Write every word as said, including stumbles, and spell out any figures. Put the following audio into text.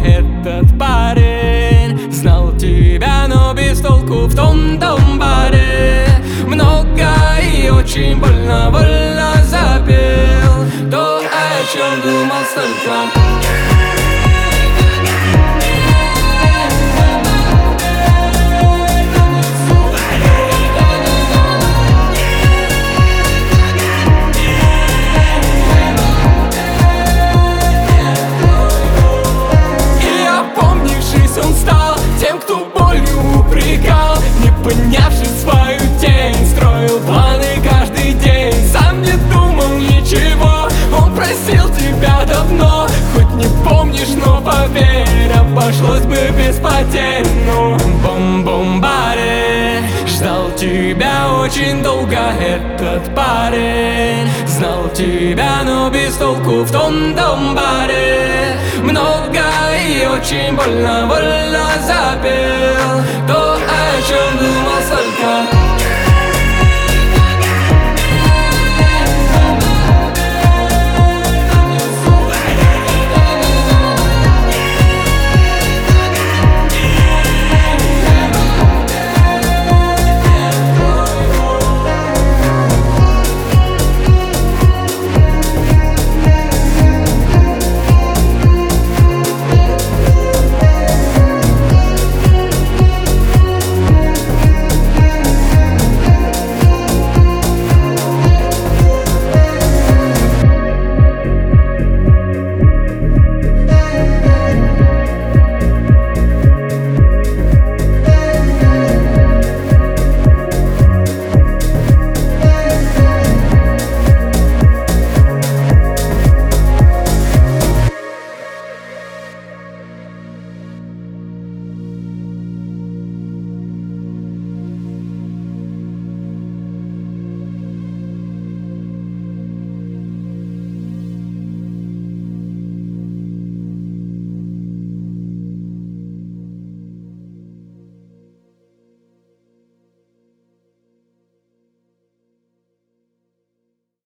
этот парень. Знал тебя, но без толку в том-том баре. Много и очень больно, больно запел то, о чем думал столько. Он стал тем, кто болью упрекал, не понявший свою тень, строил планы каждый день. Сам не думал ничего, он просил тебя давно. Хоть не помнишь, но поверь, обошлось бы без потерь. Ну, бом-бом-баре, ждал тебя очень долго этот парень. Знал тебя, но без толку в том-том баре. Много и очень больно, больно запел то, о чем думал столько.